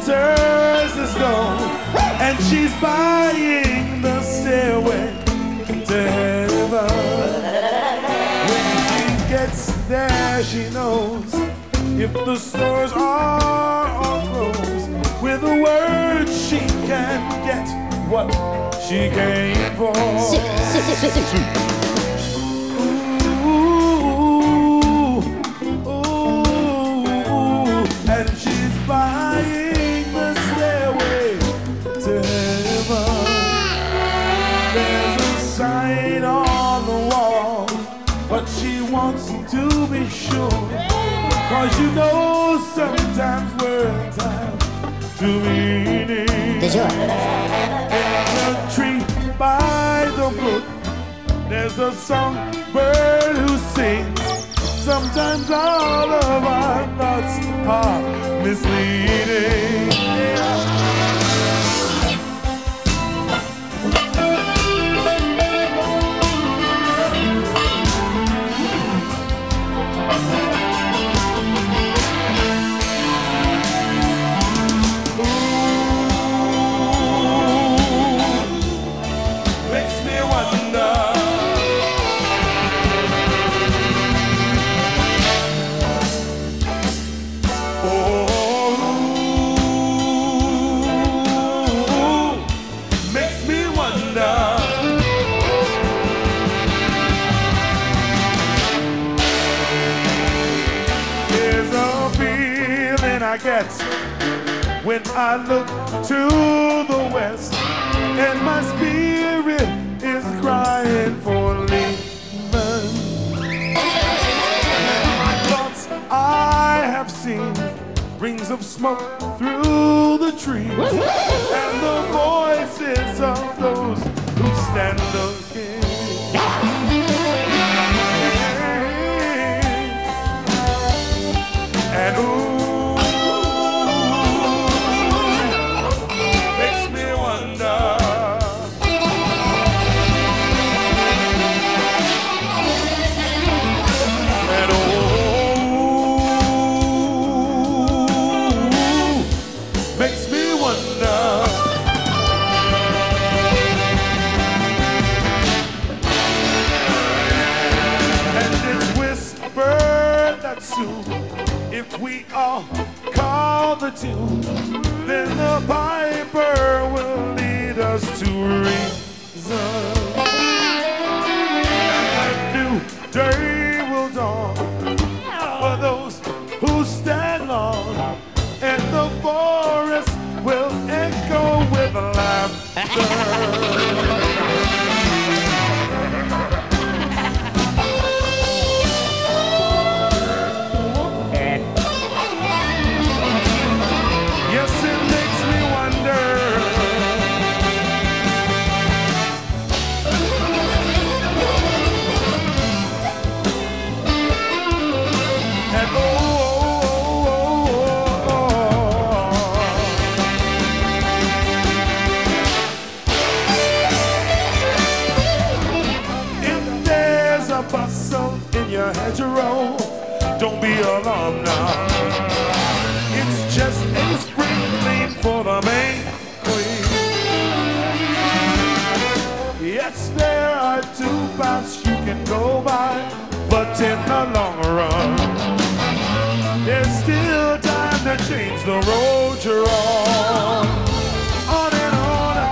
enters the store and she's buying the stairway to heaven. When she gets there, she knows if the stores are all closed, with a word she can get what she came for. And she's buying the stairway to heaven. There's a sign on the wall, but she wants to be sure, 'cause you know sometimes words have two meanings. In a tree by the brook, there's a songbird who sings. Sometimes all of our thoughts are misleading. Makes me wonder. I get when I look to the west, and my spirit is crying for leaving. My thoughts I have seen rings of smoke through the trees, and the voices of those who stand looking. And if we all call the tune, then the piper will lead us to reason. And a new day will dawn for those who stand long, and the forest will echo with laughter. Hedgerow, don't be alarmed now. It's just a spring clean for the May Queen. Yes, there are two paths you can go by, but in the long run, there's still time to change the road you're on. On and on.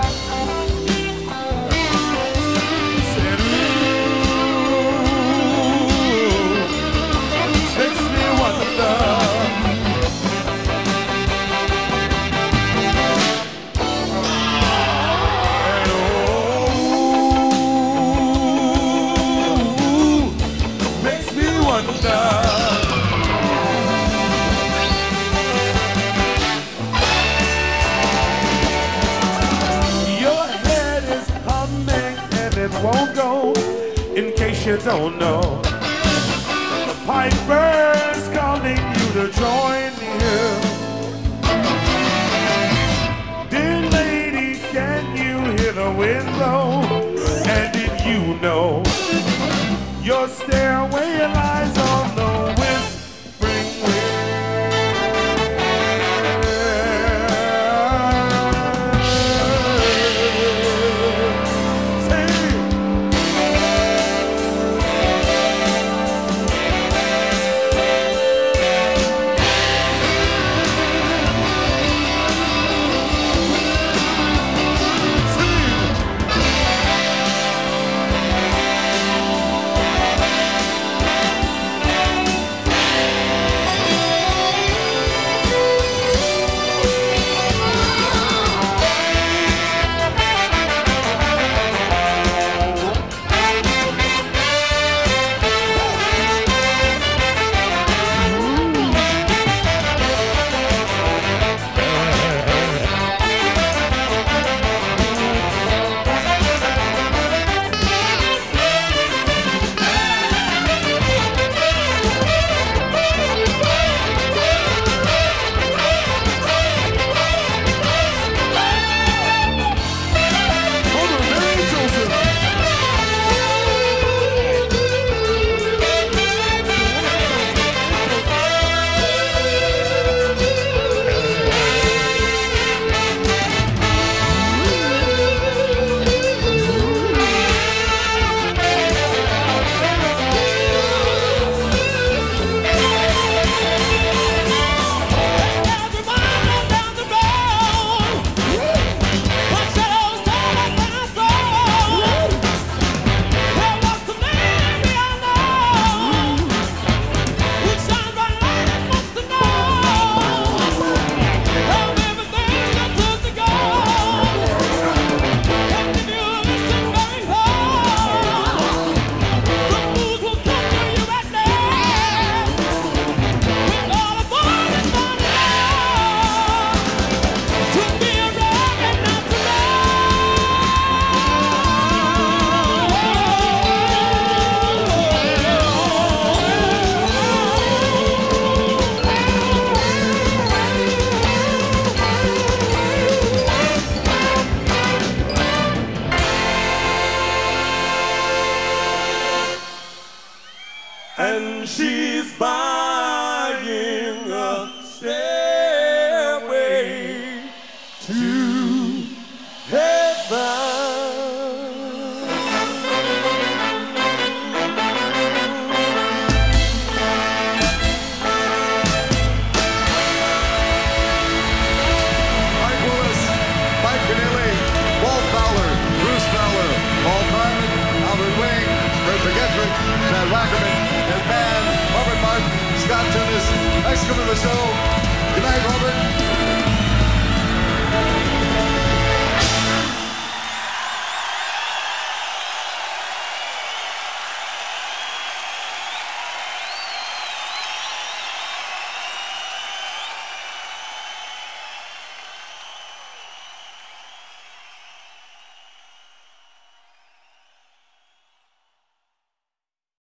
Won't go, in case you don't know. The piper's calling you to join here. Dear lady, can you hear the wind blow? And did you know your stairway lies on the whispering wind? and she's buying a stairway to heaven. Chad Wackerman, and band, Robert Martin, Scott Tunis. Thanks for coming to the show.